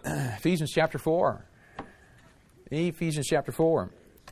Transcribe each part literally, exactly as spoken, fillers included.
Ephesians chapter four. Ephesians chapter four.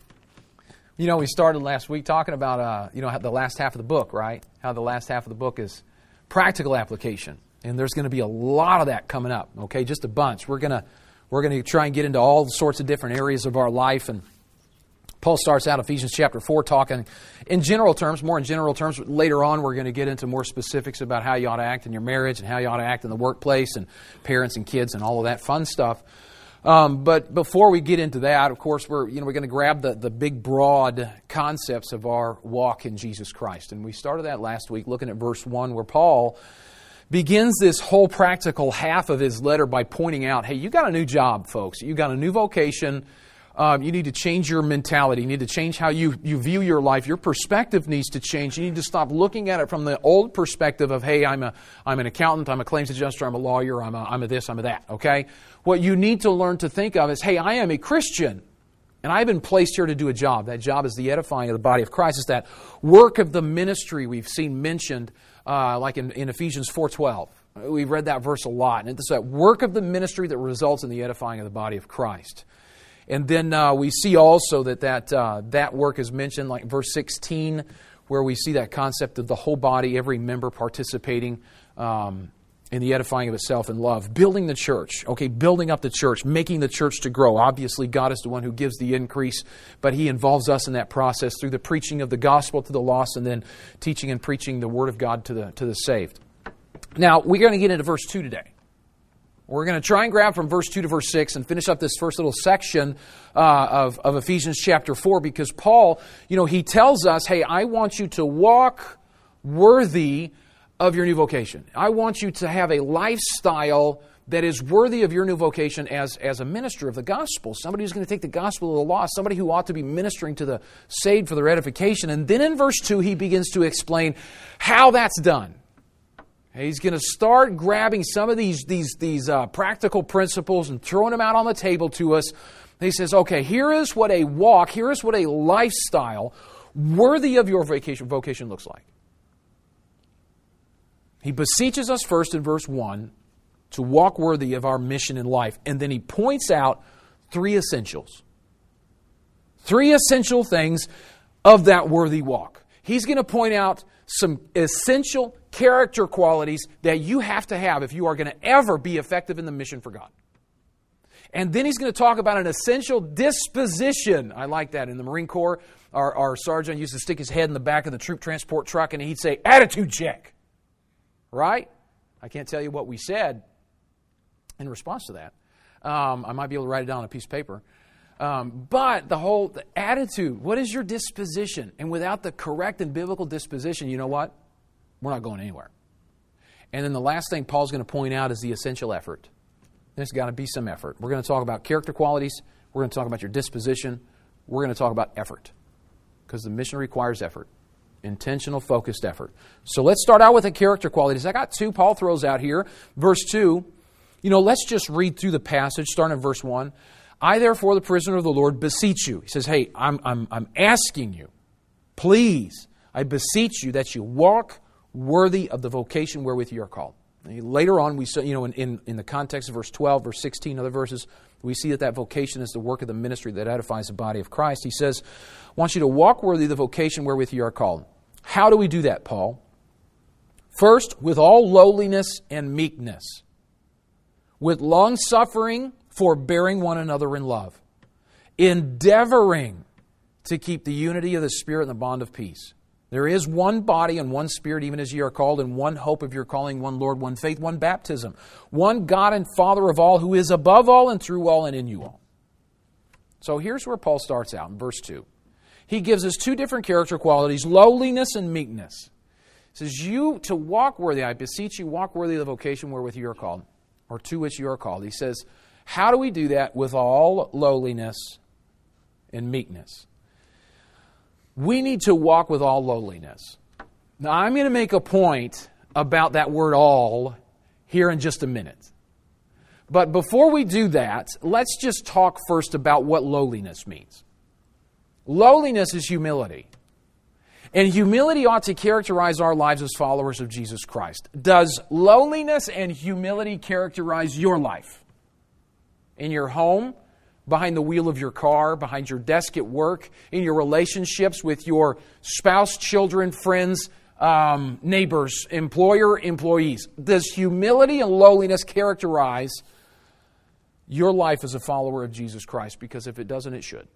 You know, we started last week talking about, uh, you know, how the last half of the book, right? How the last half of the book is practical application. And there's going to be a lot of that coming up, okay? Just a bunch. We're going to we're going to try and get into all sorts of different areas of our life. And Paul starts out Ephesians chapter four talking in general terms, more in general terms. Later on, we're going to get into more specifics about how you ought to act in your marriage and how you ought to act in the workplace and parents and kids and all of that fun stuff. Um, but before we get into that, of course, we're you know we're going to grab the, the big, broad concepts of our walk in Jesus Christ. And we started that last week looking at verse one where Paul begins this whole practical half of his letter by pointing out, hey, you got a new job, folks. You got a new vocation. Um, you need to change your mentality. You need to change how you, you view your life. Your perspective needs to change. You need to stop looking at it from the old perspective of, hey, I'm a I'm an accountant, I'm a claims adjuster, I'm a lawyer, I'm a, I'm a this, I'm a that, okay? What you need to learn to think of is, hey, I am a Christian, and I've been placed here to do a job. That job is the edifying of the body of Christ. It's that work of the ministry we've seen mentioned, uh, like in, in Ephesians four twelve. We've read that verse a lot. And it's that work of the ministry that results in the edifying of the body of Christ. And then uh, we see also that that, uh, that work is mentioned, like verse sixteen, where we see that concept of the whole body, every member participating um, in the edifying of itself in love. Building the church, okay, building up the church, making the church to grow. Obviously, God is the one who gives the increase, but He involves us in that process through the preaching of the gospel to the lost and then teaching and preaching the Word of God to the, to the saved. Now, we're going to get into verse two today. We're going to try and grab from verse two to verse six and finish up this first little section uh, of, of Ephesians chapter four because Paul, you know, he tells us, hey, I want you to walk worthy of your new vocation. I want you to have a lifestyle that is worthy of your new vocation as, as a minister of the gospel. Somebody who's going to take the gospel of the lost, somebody who ought to be ministering to the saved for their edification. And then in verse two, he begins to explain how that's done. He's going to start grabbing some of these these these uh, practical principles and throwing them out on the table to us. He says, okay, here is what a walk, here is what a lifestyle worthy of your vocation, vocation looks like. He beseeches us first in verse one to walk worthy of our mission in life. And then he points out three essentials. Three essential things of that worthy walk. He's going to point out some essential character qualities that you have to have if you are going to ever be effective in the mission for God. And then he's going to talk about an essential disposition. I like that. In the Marine Corps, our, our sergeant used to stick his head in the back of the troop transport truck and he'd say, attitude check. Right? I can't tell you what we said in response to that. Um, I might be able to write it down on a piece of paper. Um, but the whole the attitude, what is your disposition? And without the correct and biblical disposition, you know what? We're not going anywhere. And then the last thing Paul's going to point out is the essential effort. There's got to be some effort. We're going to talk about character qualities. We're going to talk about your disposition. We're going to talk about effort. Because the mission requires effort. Intentional, focused effort. So let's start out with the character qualities. I got two Paul throws out here. Verse two, you know, let's just read through the passage, starting in verse one. I, therefore, the prisoner of the Lord, beseech you. He says, hey, I'm, I'm, I'm asking you, please, I beseech you that you walk worthy of the vocation wherewith you are called. And later on, we saw, you know, in, in, in the context of verse twelve, verse sixteen, other verses, we see that that vocation is the work of the ministry that edifies the body of Christ. He says, I want you to walk worthy of the vocation wherewith you are called. How do we do that, Paul? First, with all lowliness and meekness, with long-suffering, forbearing one another in love, endeavoring to keep the unity of the Spirit in the bond of peace. There is one body and one Spirit, even as ye are called, and one hope of your calling, one Lord, one faith, one baptism, one God and Father of all, who is above all and through all and in you all. So here's where Paul starts out in verse two. He gives us two different character qualities, lowliness and meekness. He says, you to walk worthy, I beseech you, walk worthy of the vocation wherewith you are called, or to which you are called. He says, how do we do that? With all lowliness and meekness. We need to walk with all lowliness. Now, I'm going to make a point about that word all here in just a minute. But before we do that, let's just talk first about what lowliness means. Lowliness is humility. And humility ought to characterize our lives as followers of Jesus Christ. Does lowliness and humility characterize your life? in your home, behind the wheel of your car, behind your desk at work, in your relationships with your spouse, children, friends, um, neighbors, employer, employees. Does humility and lowliness characterize your life as a follower of Jesus Christ? Because if it doesn't, it should.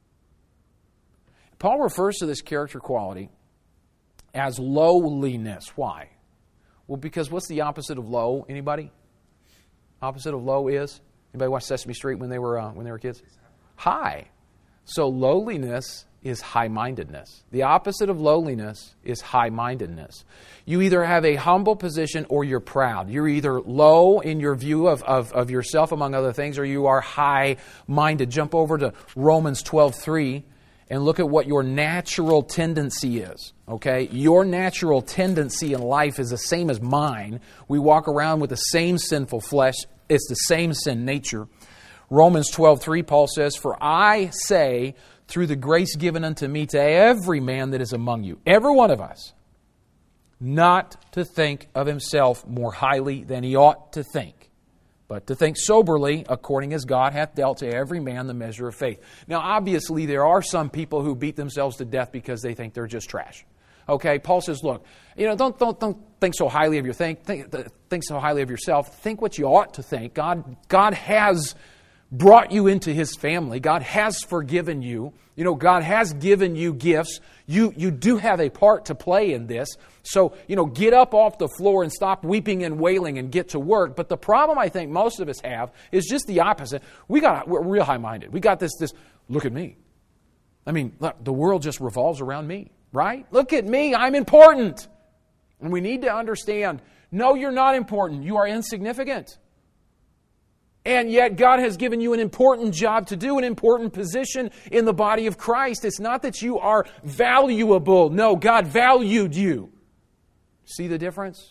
Paul refers to this character quality as lowliness. Why? Well, because what's the opposite of low? Anybody? Opposite of low is? Anybody watch Sesame Street when they were uh, when they were kids? High. So lowliness is high-mindedness. The opposite of lowliness is high-mindedness. You either have a humble position or you're proud. You're either low in your view of, of, of yourself, among other things, or you are high-minded. Jump over to Romans twelve three and look at what your natural tendency is. Okay? Your natural tendency in life is the same as mine. We walk around with the same sinful flesh. It's the same sin nature. Romans twelve three, Paul says, "For I say, through the grace given unto me, to every man that is among you," every one of us, "not to think of himself more highly than he ought to think, but to think soberly, according as God hath dealt to every man the measure of faith." Now, obviously, there are some people who beat themselves to death because they think they're just trash. Okay, Paul says, look, you know, don't don't don't think so highly of your think think think so highly of yourself. Think what you ought to think. God God has brought you into His family. God has forgiven you. You know, God has given you gifts. You you do have a part to play in this. So, you know, get up off the floor and stop weeping and wailing and get to work. But the problem I think most of us have is just the opposite. We got we're real high-minded. We got this this look at me. I mean, look, the world just revolves around me. Right? Look at me. I'm important. And we need to understand, no, you're not important. You are insignificant. And yet God has given you an important job to do, an important position in the body of Christ. It's not that you are valuable. No, God valued you. See the difference?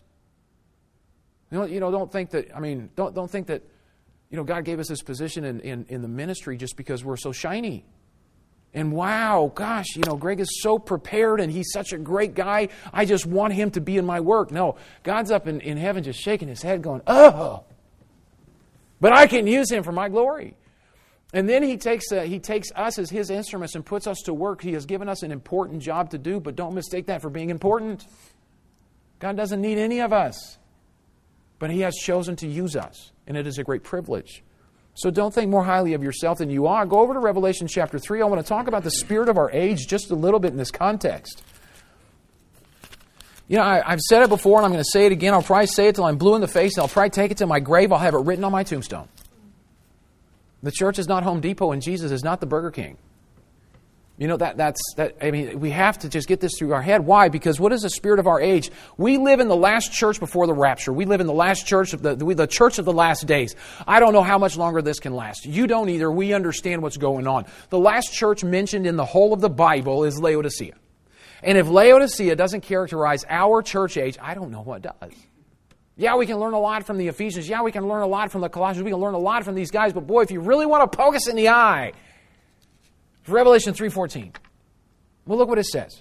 You know, you know don't think that, I mean, don't, don't think that, you know, God gave us this position in, in, in the ministry just because we're so shiny. And wow, gosh, you know, Greg is so prepared and he's such a great guy. I just want him to be in my work. No, God's up in, in heaven just shaking his head going, oh, but I can use him for my glory. And then he takes uh, he takes us as his instruments and puts us to work. He has given us an important job to do, but don't mistake that for being important. God doesn't need any of us, but He has chosen to use us, and it is a great privilege. So don't think more highly of yourself than you are. Go over to Revelation chapter three. I want to talk about the spirit of our age just a little bit in this context. You know, I, I've said it before and I'm going to say it again. I'll probably say it till I'm blue in the face and I'll probably take it to my grave. I'll have it written on my tombstone. The church is not Home Depot and Jesus is not the Burger King. You know, that that's that. I mean, we have to just get this through our head. Why? Because what is the spirit of our age? We live in the last church before the rapture. We live in the last church of the, the the church of the last days. I don't know how much longer this can last. You don't either. We understand what's going on. The last church mentioned in the whole of the Bible is Laodicea. And if Laodicea doesn't characterize our church age, I don't know what does. Yeah, we can learn a lot from the Ephesians. Yeah, we can learn a lot from the Colossians. We can learn a lot from these guys. But boy, if you really want to poke us in the eye, Revelation three fourteen. Well, look what it says.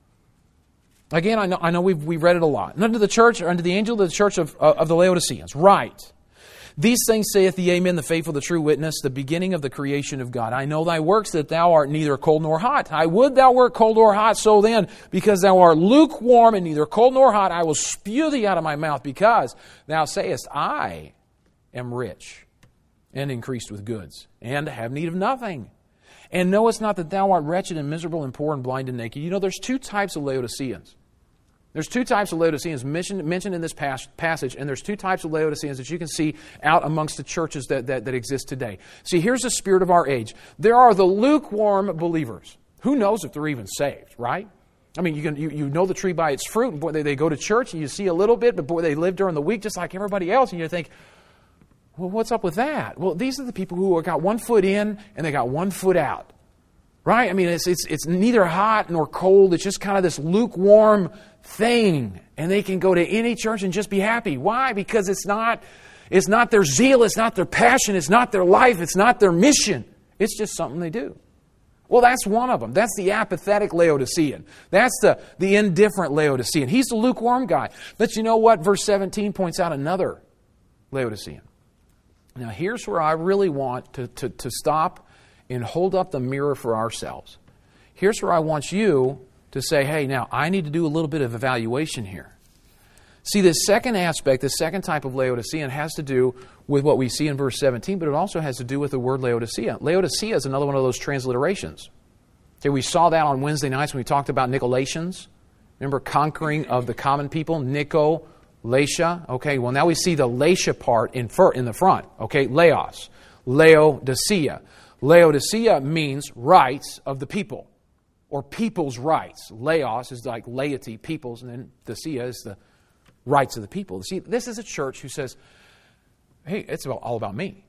Again, I know I know we've we've read it a lot. And unto the church, or unto the angel of the church of, uh, of the Laodiceans, write, these things saith the Amen, the faithful, the true witness, the beginning of the creation of God. I know thy works, that thou art neither cold nor hot. I would thou wert cold or hot. So then, because thou art lukewarm and neither cold nor hot, I will spew thee out of my mouth, because thou sayest, I am rich and increased with goods, and have need of nothing. And knowest not that thou art wretched and miserable and poor and blind and naked. You know, there's two types of Laodiceans. There's two types of Laodiceans mentioned, mentioned in this pas- passage, and there's two types of Laodiceans that you can see out amongst the churches that, that, that exist today. See, here's the spirit of our age. There are the lukewarm believers. Who knows if they're even saved, right? I mean, you can you, you know the tree by its fruit, and boy, they, they go to church, and you see a little bit, but boy, they live during the week just like everybody else, and you think, well, what's up with that? Well, these are the people who got one foot in and they got one foot out. Right? I mean, it's it's it's neither hot nor cold. It's just kind of this lukewarm thing. And they can go to any church and just be happy. Why? Because it's not it's not their zeal, it's not their passion, it's not their life, it's not their mission. It's just something they do. Well, that's one of them. That's the apathetic Laodicean. That's the, the indifferent Laodicean. He's the lukewarm guy. But you know what? Verse seventeen points out another Laodicean. Now, here's where I really want to, to, to stop and hold up the mirror for ourselves. Here's where I want you to say, hey, now, I need to do a little bit of evaluation here. See, this second aspect, this second type of Laodicean has to do with what we see in verse seventeen, but it also has to do with the word Laodicea. Laodicea is another one of those transliterations. Okay, we saw that on Wednesday nights when we talked about Nicolaitans. Remember, conquering of the common people, Nico, Latia. Okay, well now we see the Latia part in, fir- in the front. Okay, Laos, Laodicea. Laodicea means rights of the people, or people's rights. Laos is like laity, peoples, and then Dicea is the rights of the people. See, this is a church who says, hey, it's about, all about me.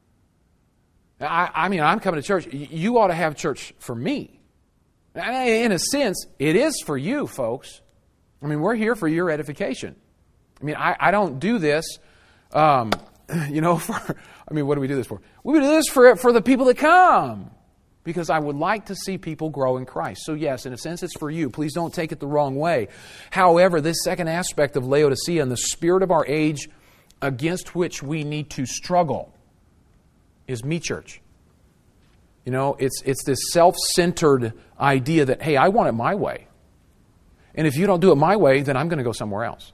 I, I mean, I'm coming to church. You ought to have church for me. In a sense, it is for you, folks. I mean, we're here for your edification. I mean, I, I don't do this, um, you know, for, I mean, what do we do this for? We do this for, for the people that come. Because I would like to see people grow in Christ. So yes, in a sense, it's for you. Please don't take it the wrong way. However, this second aspect of Laodicea and the spirit of our age against which we need to struggle is me church. You know, it's it's this self-centered idea that, hey, I want it my way. And if you don't do it my way, then I'm going to go somewhere else.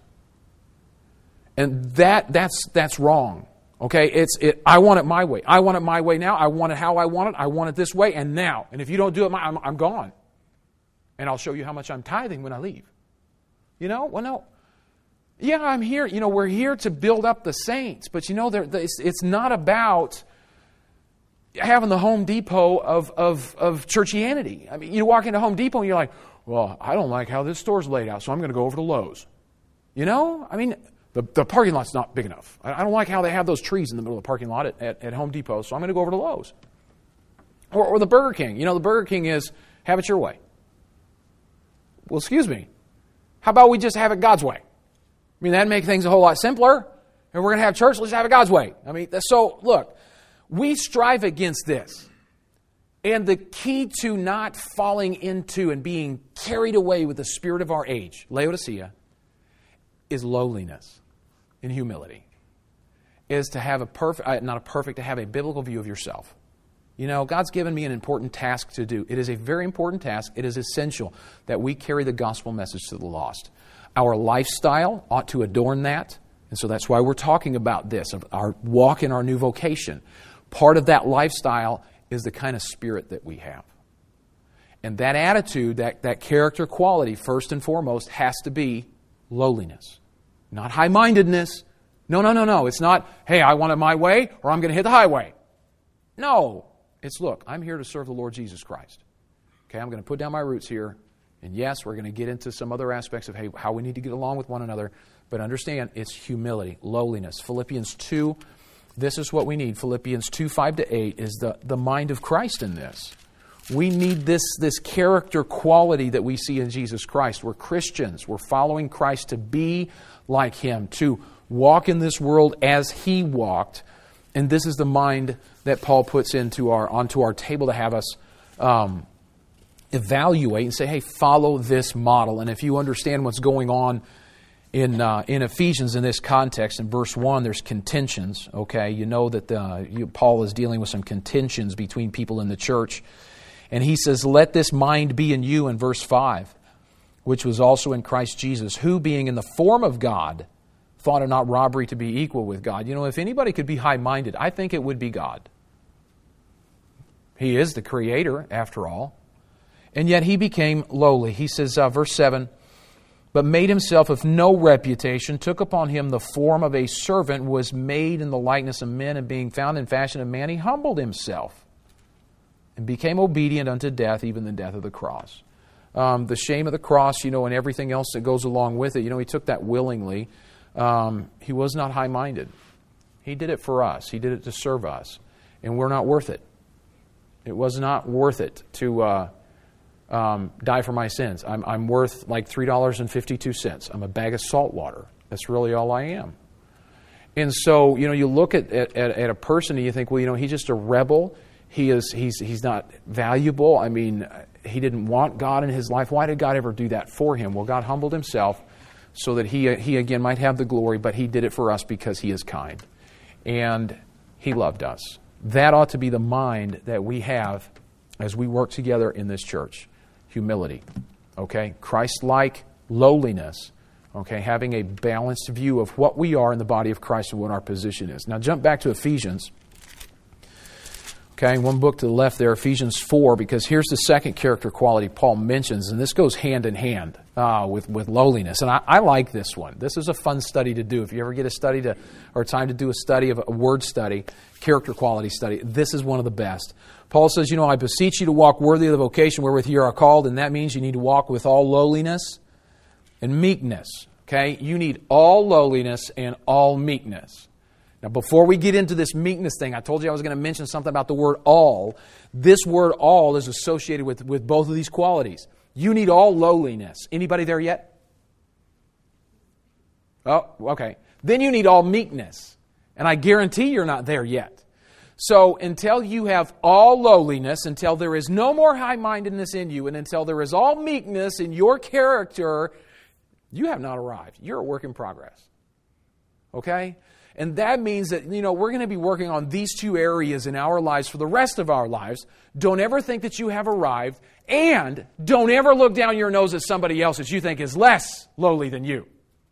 And that that's that's wrong. Okay, it's it. I want it my way. I want it my way now. I want it how I want it. I want it this way and now. And if you don't do it my, I'm, I'm gone. And I'll show you how much I'm tithing when I leave. You know, well, no. Yeah, I'm here. You know, we're here to build up the saints. But you know, it's, it's not about having the Home Depot of, of, of churchianity. I mean, you walk into Home Depot and you're like, well, I don't like how this store's laid out, so I'm going to go over to Lowe's. You know? I mean, the, the parking lot's not big enough. I, I don't like how they have those trees in the middle of the parking lot at, at, at Home Depot, so I'm going to go over to Lowe's. Or, or the Burger King. You know, the Burger King is, have it your way. Well, excuse me. How about we just have it God's way? I mean, that'd make things a whole lot simpler. And we're going to have church, let's have it God's way. I mean, so, look. We strive against this. And the key to not falling into and being carried away with the spirit of our age, Laodicea, is lowliness and humility. Is to have a perfect, not a perfect, to have a biblical view of yourself. You know, God's given me an important task to do. It is a very important task. It is essential that we carry the gospel message to the lost. Our lifestyle ought to adorn that. And so that's why we're talking about this, of our walk in our new vocation. Part of that lifestyle is the kind of spirit that we have. And that attitude, that, that character quality, first and foremost, has to be lowliness. Not high-mindedness. No, no, no, no. It's not, hey, I want it my way, or I'm going to hit the highway. No. It's, look, I'm here to serve the Lord Jesus Christ. Okay, I'm going to put down my roots here. And yes, we're going to get into some other aspects of hey, how we need to get along with one another. But understand, it's humility, lowliness. Philippians two, this is what we need. Philippians two, five to eight is the, the mind of Christ in this. We need this, this character quality that we see in Jesus Christ. We're Christians. We're following Christ to be like Him, to walk in this world as He walked. And this is the mind that Paul puts into our onto our table to have us um, evaluate and say, hey, follow this model. And if you understand what's going on In uh, in Ephesians, in this context, in verse one, there's contentions. Okay, you know that uh, you, Paul is dealing with some contentions between people in the church, and he says, "Let this mind be in you," in verse five, which was also in Christ Jesus, who, being in the form of God, thought it not robbery to be equal with God. You know, if anybody could be high-minded, I think it would be God. He is the Creator, after all, and yet He became lowly. He says, uh, verse seven. But made Himself of no reputation, took upon Him the form of a servant, was made in the likeness of men, and being found in fashion of man, He humbled Himself and became obedient unto death, even the death of the cross. Um, the shame of the cross, you know, and everything else that goes along with it, you know, He took that willingly. Um, he was not high-minded. He did it for us. He did it to serve us. And we're not worth it. It was not worth it to... Uh, Um, die for my sins. I'm, I'm worth like three dollars and fifty-two cents. I'm a bag of salt water. That's really all I am. And so, you know, you look at, at, at a person and you think, well, you know, he's just a rebel. He is, he's, he's not valuable. I mean, he didn't want God in his life. Why did God ever do that for him? Well, God humbled Himself so that he, he again might have the glory, but He did it for us because He is kind. And He loved us. That ought to be the mind that we have as we work together in this church. Humility. Okay? Christ-like lowliness. Okay? Having a balanced view of what we are in the body of Christ and what our position is. Now jump back to Ephesians. Okay, one book to the left there, Ephesians four, because here's the second character quality Paul mentions, and this goes hand in hand uh, with, with lowliness. And I, I like this one. This is a fun study to do. If you ever get a study to, or time to do a study of a word study, character quality study, this is one of the best. Paul says, you know, I beseech you to walk worthy of the vocation wherewith you are called, and that means you need to walk with all lowliness and meekness. Okay, you need all lowliness and all meekness. Now, before we get into this meekness thing, I told you I was going to mention something about the word all. This word all is associated with, with both of these qualities. You need all lowliness. Anybody there yet? Oh, okay. Then you need all meekness. And I guarantee you're not there yet. So until you have all lowliness, until there is no more high-mindedness in you, and until there is all meekness in your character, you have not arrived. You're a work in progress. Okay? And that means that, you know, we're going to be working on these two areas in our lives for the rest of our lives. Don't ever think that you have arrived, and don't ever look down your nose at somebody else that you think is less lowly than you.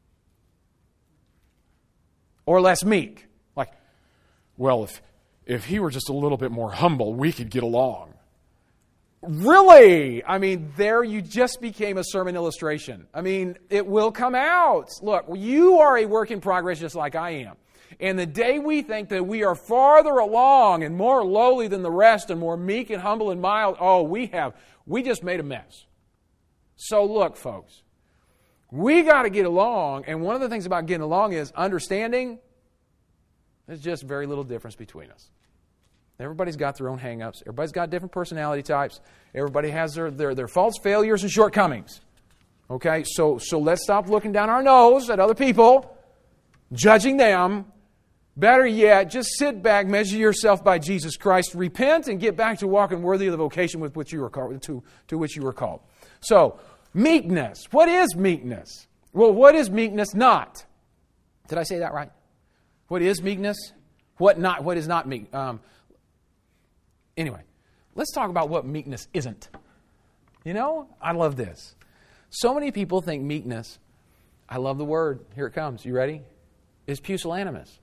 Or less meek. Like, well, if if he were just a little bit more humble, we could get along. Really? I mean, there you just became a sermon illustration. I mean, it will come out. Look, you are a work in progress just like I am. And the day we think that we are farther along and more lowly than the rest and more meek and humble and mild, oh, we have, we just made a mess. So look, folks, we got to get along. And one of the things about getting along is understanding there's just very little difference between us. Everybody's got their own hang-ups. Everybody's got different personality types. Everybody has their, their, their faults, failures, and shortcomings. Okay, so, so let's stop looking down our nose at other people, judging them. Better yet, just sit back, measure yourself by Jesus Christ, repent, and get back to walking worthy of the vocation with which you were called, to, to which you were called. So, meekness. What is meekness? Well, what is meekness not? Did I say that right? What is meekness? What not? What is not meek? Um, anyway, let's talk about what meekness isn't. You know, I love this. So many people think meekness, I love the word, here it comes, you ready? Is pusillanimous.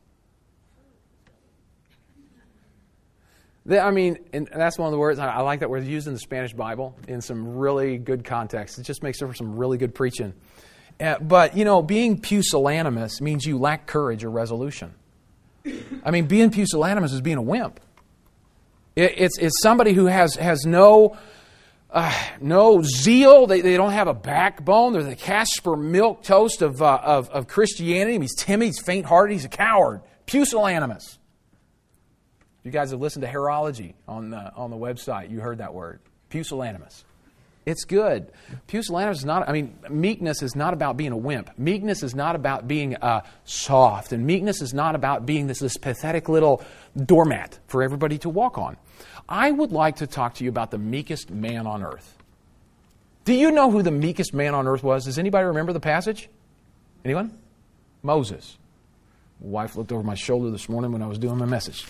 I mean, and that's one of the words, I like that word used in the Spanish Bible in some really good context. It just makes for some really good preaching. Uh, but, you know, being pusillanimous means you lack courage or resolution. I mean, being pusillanimous is being a wimp. It, it's, it's somebody who has, has no, uh, no zeal. They, they don't have a backbone. They're the Casper milk toast of, uh, of, of Christianity. He's timid, he's faint-hearted, he's a coward. Pusillanimous. You guys have listened to Herology on the, on the website. You heard that word. Pusillanimous. It's good. Pusillanimous is not, I mean, meekness is not about being a wimp. Meekness is not about being uh, soft. And meekness is not about being this, this pathetic little doormat for everybody to walk on. I would like to talk to you about the meekest man on earth. Do you know who the meekest man on earth was? Does anybody remember the passage? Anyone? Moses. My wife looked over my shoulder this morning when I was doing my message.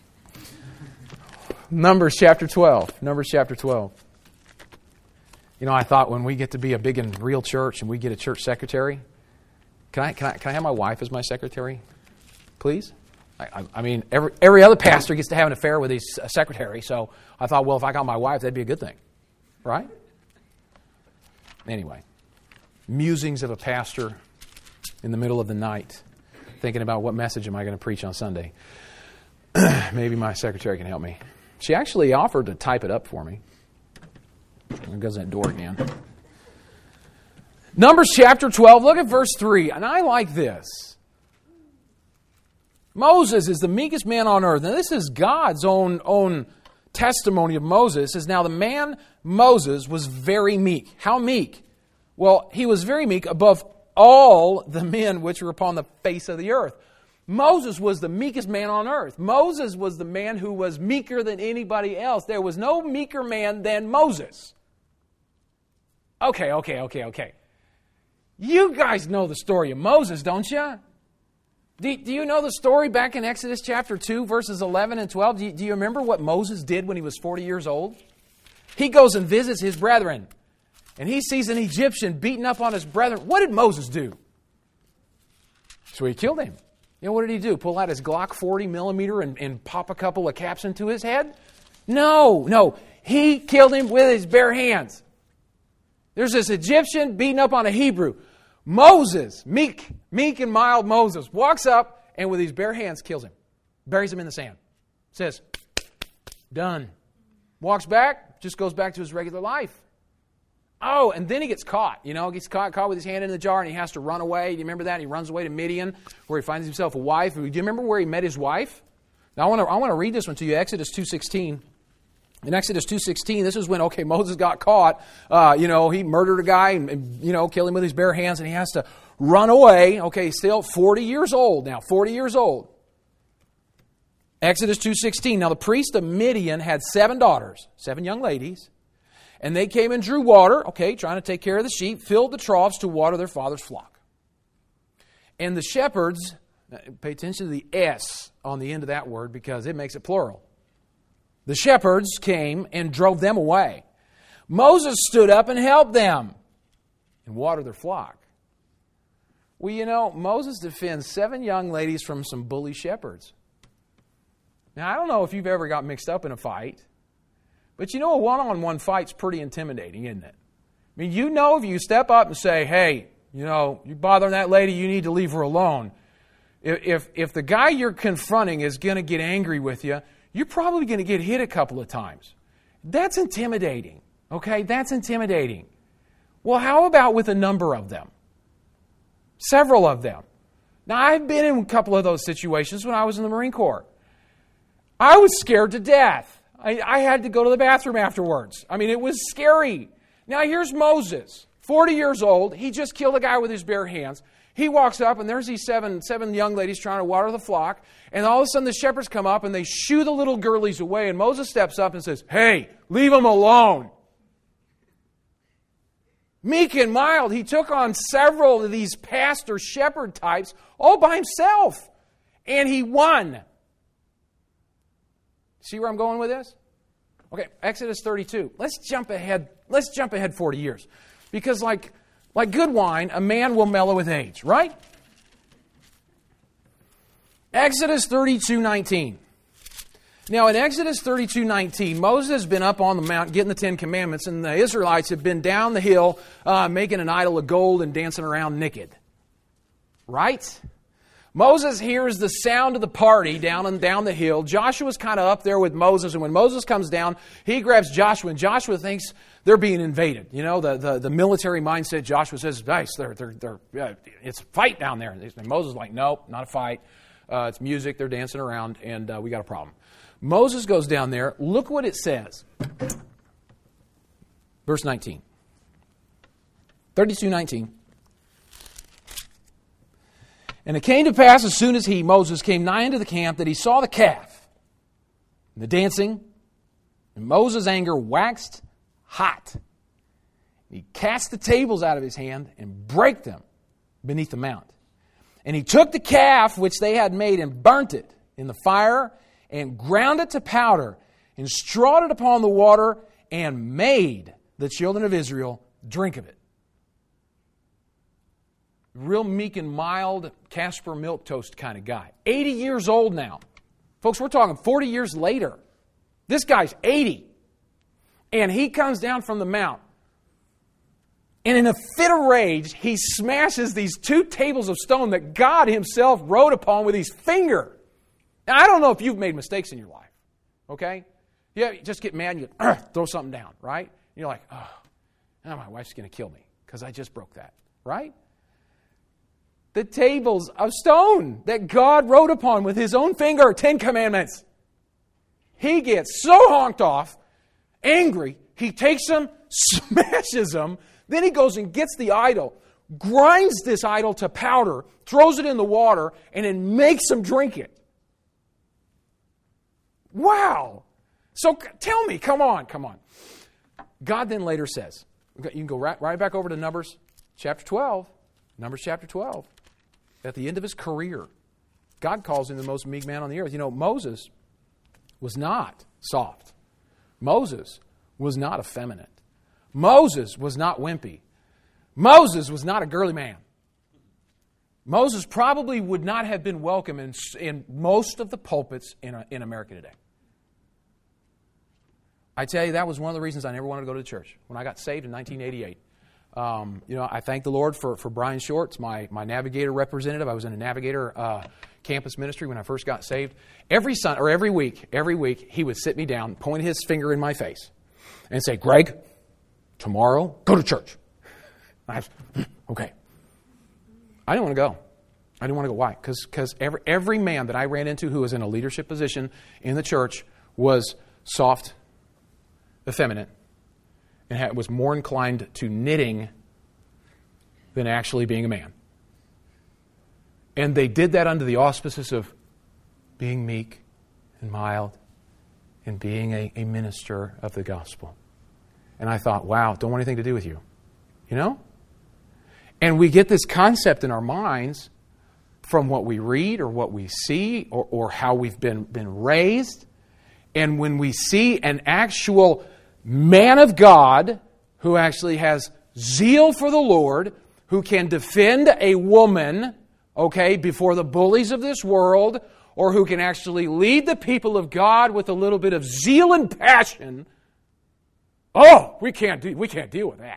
Numbers chapter twelve. Numbers chapter twelve. You know, I thought when we get to be a big and real church and we get a church secretary, can I can I, can I have my wife as my secretary? Please? I, I, I mean, every every other pastor gets to have an affair with his secretary, so I thought, well, if I got my wife, that'd be a good thing. Right? Anyway, musings of a pastor in the middle of the night, thinking about what message am I going to preach on Sunday. Maybe my secretary can help me. She actually offered to type it up for me. There goes that door again. Numbers chapter twelve, look at verse three. And I like this. Moses is the meekest man on earth. Now this is God's own, own testimony of Moses. It says, now the man Moses was very meek. How meek? Well, he was very meek above all the men which were upon the face of the earth. Moses was the meekest man on earth. Moses was the man who was meeker than anybody else. There was no meeker man than Moses. Okay, okay, okay, okay. You guys know the story of Moses, don't you? Do, do you know the story back in Exodus chapter two, verses eleven and twelve? Do you, do you remember what Moses did when he was forty years old? He goes and visits his brethren, and he sees an Egyptian beating up on his brethren. What did Moses do? So he killed him. You know, what did he do? Pull out his Glock forty millimeter and, and pop a couple of caps into his head? No, no. He killed him with his bare hands. There's this Egyptian beating up on a Hebrew. Moses, meek, meek and mild Moses, walks up and with his bare hands kills him. Buries him in the sand. Says, done. Walks back, just goes back to his regular life. Oh, and then he gets caught. You know, gets caught, caught with his hand in the jar, and he has to run away. Do you remember that? He runs away to Midian, where he finds himself a wife. Do you remember where he met his wife? Now, I want to I want to read this one to you, Exodus two sixteen. In Exodus two sixteen, this is when, okay, Moses got caught. Uh, you know, he murdered a guy and, and, you know, killed him with his bare hands, and he has to run away. Okay, still forty years old now, forty years old. Exodus two sixteen. Now, the priest of Midian had seven daughters, seven young ladies, and they came and drew water, okay, trying to take care of the sheep, filled the troughs to water their father's flock. And the shepherds, pay attention to the S on the end of that word because it makes it plural. The shepherds came and drove them away. Moses stood up and helped them and watered their flock. Well, you know, Moses defends seven young ladies from some bully shepherds. Now, I don't know if you've ever got mixed up in a fight, but you know, a one-on-one fight's pretty intimidating, isn't it? I mean, you know, if you step up and say, hey, you know, you're bothering that lady, you need to leave her alone. If, if the guy you're confronting is going to get angry with you, you're probably going to get hit a couple of times. That's intimidating, okay? That's intimidating. Well, how about with a number of them? Several of them. Now, I've been in a couple of those situations when I was in the Marine Corps. I was scared to death. I, I had to go to the bathroom afterwards. I mean, it was scary. Now, here's Moses, forty years old. He just killed a guy with his bare hands. He walks up, and there's these seven, seven young ladies trying to water the flock. And all of a sudden, the shepherds come up, and they shoo the little girlies away. And Moses steps up and says, hey, leave them alone. Meek and mild, he took on several of these pastor shepherd types all by himself. And he won. See where I'm going with this? Okay, Exodus thirty-two. Let's jump ahead. Let's jump ahead forty years. Because like... Like good wine, a man will mellow with age, right? Exodus thirty-two nineteen. Now, in Exodus thirty-two nineteen, Moses has been up on the mount getting the Ten Commandments, and the Israelites have been down the hill uh, making an idol of gold and dancing around naked. Right? Moses hears the sound of the party down and down the hill. Joshua's kind of up there with Moses, and when Moses comes down, he grabs Joshua, and Joshua thinks they're being invaded. You know, the, the, the military mindset. Joshua says, nice, they're, they're, they're, yeah, it's a fight down there. And Moses is like, nope, not a fight. Uh, it's music, they're dancing around, and uh, we got a problem. Moses goes down there. Look what it says. Verse nineteen. thirty-two nineteen. And it came to pass as soon as he, Moses, came nigh into the camp that he saw the calf and the dancing, and Moses' anger waxed hot. He cast the tables out of his hand and brake them beneath the mount. And he took the calf which they had made and burnt it in the fire and ground it to powder and strawed it upon the water and made the children of Israel drink of it. Real meek and mild Casper milquetoast kind of guy. eighty years old now. Folks, we're talking forty years later. This guy's eighty. And he comes down from the mount. And in a fit of rage, he smashes these two tables of stone that God himself wrote upon with his finger. Now, I don't know if you've made mistakes in your life. Okay? Yeah, you just get mad and you throw something down, right? And you're like, oh, now my wife's going to kill me because I just broke that, right? The tables of stone that God wrote upon with his own finger, Ten Commandments. He gets so honked off, angry, he takes them, smashes them, then he goes and gets the idol, grinds this idol to powder, throws it in the water, and then makes them drink it. Wow. So tell me, come on, come on. God then later says, you can go right, right back over to Numbers chapter twelve. Numbers chapter twelve. At the end of his career, God calls him the most meek man on the earth. You know, Moses was not soft. Moses was not effeminate. Moses was not wimpy. Moses was not a girly man. Moses probably would not have been welcome in, in most of the pulpits in, in America today. I tell you, that was one of the reasons I never wanted to go to church. When I got saved in nineteen eighty-eight, um, you know, I thank the Lord for, for Brian Shorts, my, my Navigator representative. I was in a Navigator uh, campus ministry when I first got saved. Every Sunday, or every week, every week, he would sit me down, point his finger in my face, and say, "Greg, tomorrow, go to church." I was, okay. I didn't want to go. I didn't want to go. Why? Because every, every man that I ran into who was in a leadership position in the church was soft, effeminate, and had, was more inclined to knitting than actually being a man. And they did that under the auspices of being meek and mild and being a, a minister of the gospel. And I thought, wow, don't want anything to do with you. You know? And we get this concept in our minds from what we read or what we see or, or how we've been, been raised. And when we see an actual man of God who actually has zeal for the Lord, who can defend a woman, okay, before the bullies of this world, or who can actually lead the people of God with a little bit of zeal and passion, oh, we can't do, we can't deal with that.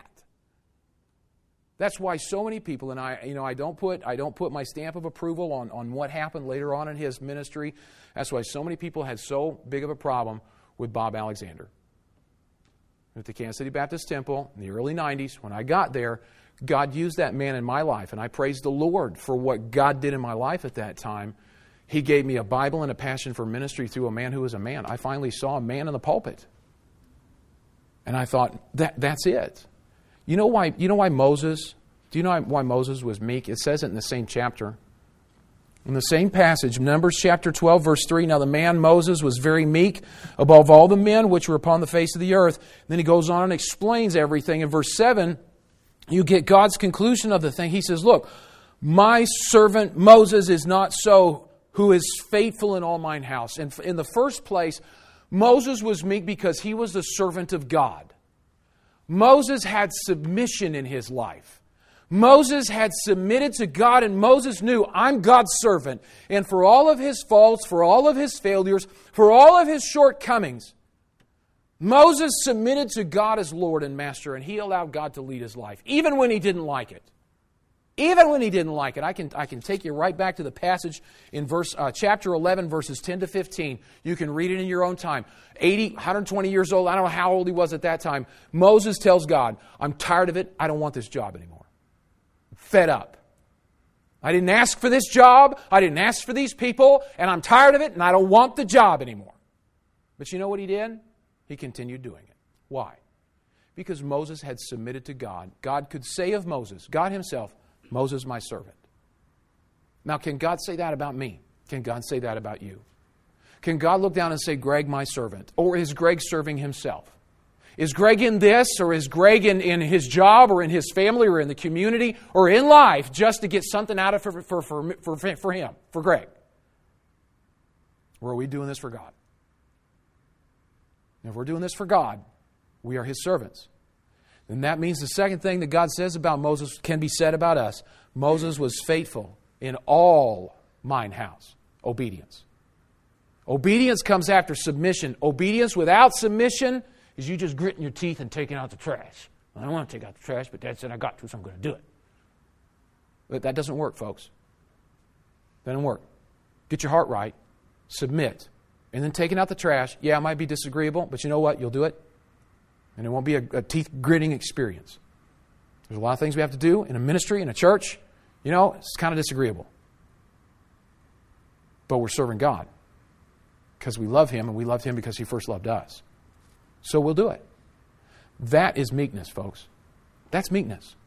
That's why so many people, and I, you know, I don't put I don't put my stamp of approval on, on what happened later on in his ministry. That's why so many people had so big of a problem with Bob Alexander. At the Kansas City Baptist Temple in the early nineties, when I got there, God used that man in my life, and I praise the Lord for what God did in my life at that time. He gave me a Bible and a passion for ministry through a man who was a man. I finally saw a man in the pulpit. And I thought, that that's it. You know why, you know why Moses, do you know why Moses was meek? It says it in the same chapter. In the same passage, Numbers chapter twelve, verse three, "Now the man Moses was very meek above all the men which were upon the face of the earth." Then he goes on and explains everything. In verse seven, you get God's conclusion of the thing. He says, "Look, my servant Moses is not so, who is faithful in all mine house." And in the first place, Moses was meek because he was the servant of God. Moses had submission in his life. Moses had submitted to God, and Moses knew, I'm God's servant. And for all of his faults, for all of his failures, for all of his shortcomings, Moses submitted to God as Lord and Master, and he allowed God to lead his life, even when he didn't like it. Even when he didn't like it. I can, I can take you right back to the passage in verse uh, chapter eleven, verses ten to fifteen. You can read it in your own time. eighty, one hundred twenty years old. I don't know how old he was at that time. Moses tells God, I'm tired of it. I don't want this job anymore. I'm fed up. I didn't ask for this job. I didn't ask for these people. And I'm tired of it, and I don't want the job anymore. But you know what he did? He continued doing it. Why? Because Moses had submitted to God. God could say of Moses, God himself, Moses, my servant. Now, can God say that about me? Can God say that about you? Can God look down and say, Greg, my servant? Or is Greg serving himself? Is Greg in this, or is Greg in, in his job, or in his family, or in the community, or in life just to get something out of it for, for, for, for, for him, for Greg? Or are we doing this for God? And if we're doing this for God, we are his servants. And that means the second thing that God says about Moses can be said about us. Moses was faithful in all mine house. Obedience. Obedience comes after submission. Obedience without submission is you just gritting your teeth and taking out the trash. I don't want to take out the trash, but Dad said I got to, so I'm going to do it. But that doesn't work, folks. That doesn't work. Get your heart right. Submit. And then taking out the trash, yeah, it might be disagreeable, but you know what? You'll do it. And it won't be a, a teeth-gritting experience. There's a lot of things we have to do in a ministry, in a church. You know, it's kind of disagreeable. But we're serving God because we love him, and we loved him because he first loved us. So we'll do it. That is meekness, folks. That's meekness.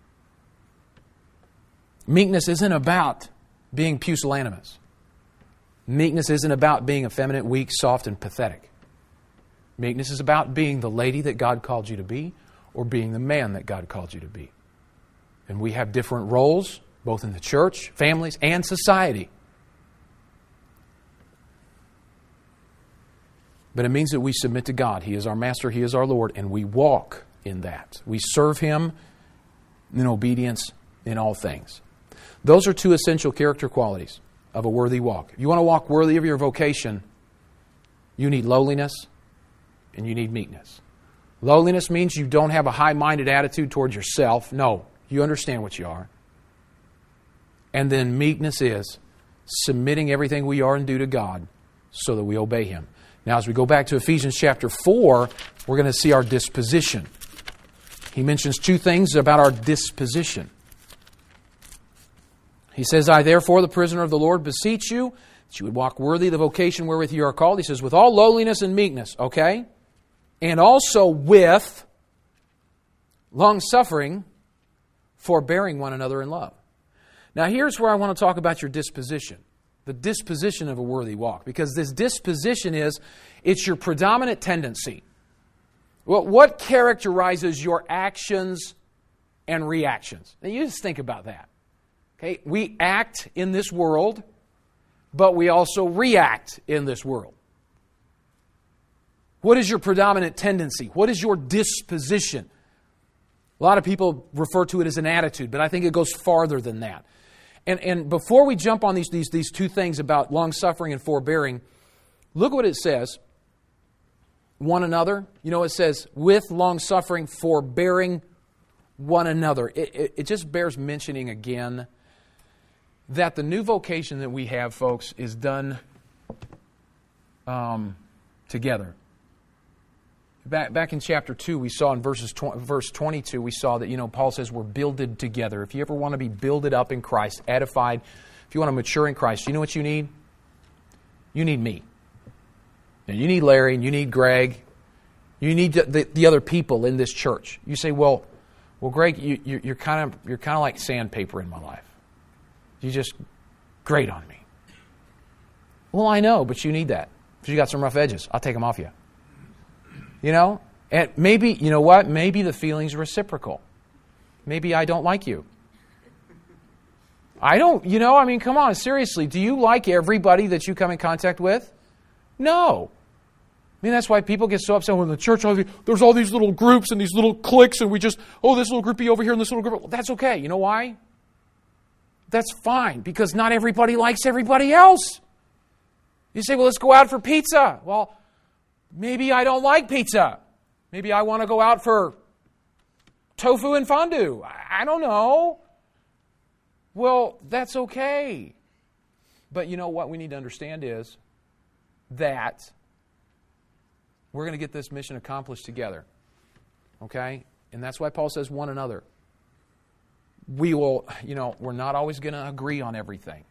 Meekness isn't about being pusillanimous. Meekness isn't about being effeminate, weak, soft, and pathetic. Meekness is about being the lady that God called you to be, or being the man that God called you to be. And we have different roles, both in the church, families, and society. But it means that we submit to God. He is our master, He is our Lord, and we walk in that. We serve Him in obedience in all things. Those are two essential character qualities of a worthy walk. If you want to walk worthy of your vocation, you need lowliness and you need meekness. Lowliness means you don't have a high-minded attitude towards yourself. No, you understand what you are. And then meekness is submitting everything we are and do to God so that we obey Him. Now, as we go back to Ephesians chapter four, we're going to see our disposition. He mentions two things about our disposition. He says, I therefore, the prisoner of the Lord, beseech you that you would walk worthy of the vocation wherewith you are called. He says, with all lowliness and meekness, okay? And also with long-suffering, forbearing one another in love. Now, here's where I want to talk about your disposition. The disposition of a worthy walk. Because this disposition is, it's your predominant tendency. Well, what characterizes your actions and reactions? Now, you just think about that. Okay, we act in this world, but we also react in this world. What is your predominant tendency? What is your disposition? A lot of people refer to it as an attitude, but I think it goes farther than that. And, and before we jump on these, these, these two things about long-suffering and forbearing, look what it says. One another. You know, it says, with long-suffering, forbearing one another. It, it, it just bears mentioning again that the new vocation that we have, folks, is done um, together. Back, back in chapter two, we saw in verses tw- verse twenty-two, we saw that, you know, Paul says we're builded together. If you ever want to be builded up in Christ, edified, if you want to mature in Christ, you know what you need? You need me. And you need Larry, and you need Greg. You need the, the, the other people in this church. You say, well, well, Greg, you, you, you're kind of you're kind of like sandpaper in my life. You just grate on me. Well, I know, but you need that. If you got some rough edges, I'll take them off you. You know? And maybe, you know what? Maybe the feeling's reciprocal. Maybe I don't like you. I don't, you know, I mean, come on, seriously. Do you like everybody that you come in contact with? No. I mean, that's why people get so upset when the church, there's all these little groups and these little cliques and we just, oh, this little groupie over here and this little group. Well, that's okay. You know why? That's fine, because not everybody likes everybody else. You say, well, let's go out for pizza. Well, maybe I don't like pizza. Maybe I want to go out for tofu and fondue. I don't know. Well, that's okay. But you know what we need to understand is that we're going to get this mission accomplished together. Okay? And that's why Paul says one another. We will, you know, we're not always going to agree on everything.